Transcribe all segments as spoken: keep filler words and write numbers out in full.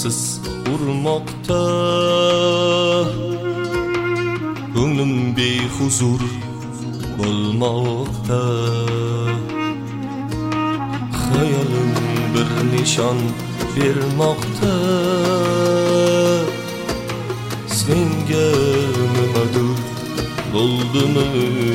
amoqsiz urmoqda, ko'nglim behuzur bo'lmoqda. Hayolim bir nishon bermoqda, senga nimadir bo'ldimi?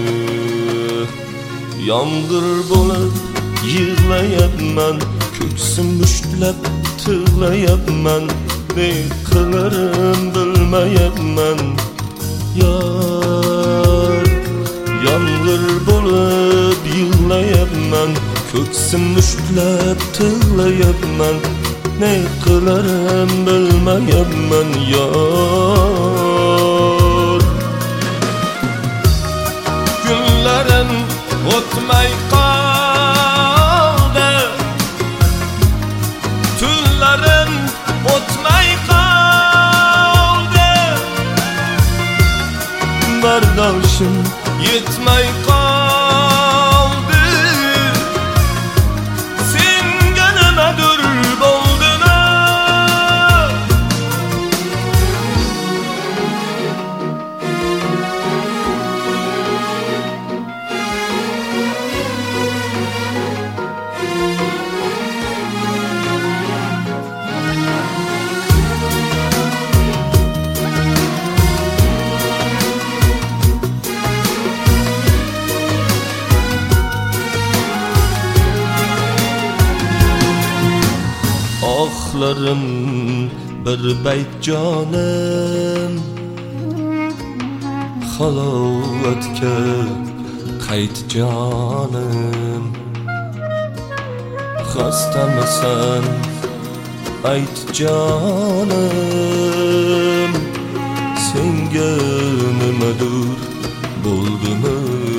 Yomg'ir bo'lib yig'layapman, ko'ksim mushtlab tig'layapman, ne qilarim bilmayapman. Yar, yomg'ir bo'lib yig'layapman, ko'ksim mushtlab tig'layapman, ne qilarim bilmayapman. Yar, kunlarim o'tmay qoldi, tunlarim o'tmay qoldi, bardoshim yetmay qoldi, senga nimadir bo'ldimi? Oxlarim bir bayt jonim, halovatga qayt jonim. Xastamisan ayt jonim, senga nimadir bo'ldimi?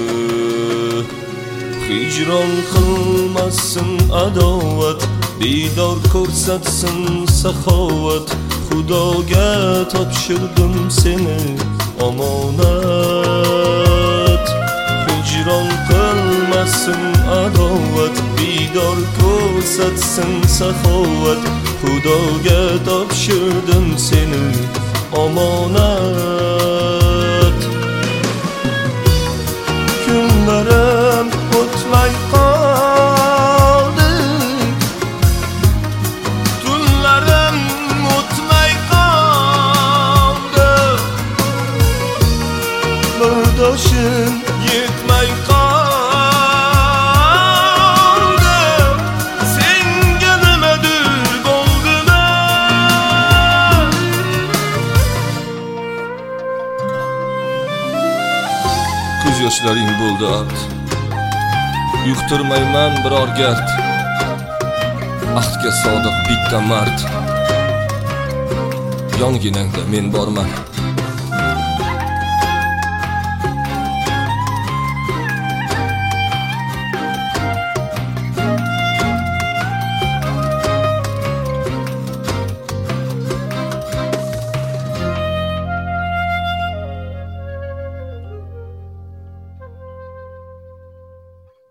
Hijron qilmasin adovat, didor ko'rsatsin saxovat. Xudoga topshirdim seni omonat. Hijron qilmasin adovat, didor ko'rsatsin saxovat. Xudoga topshirdim seni omonat. Kunlarim o'tmay qoldi, tunlarim o'tmay qoldi, bardoshim yetmay qoldi, senga nimadir bo'ldimi? Ko'z yoshlaring bo'ldi art, yuqtirmayman biror gard. Ahdga sodiq bitta mard, yonginangda men borman.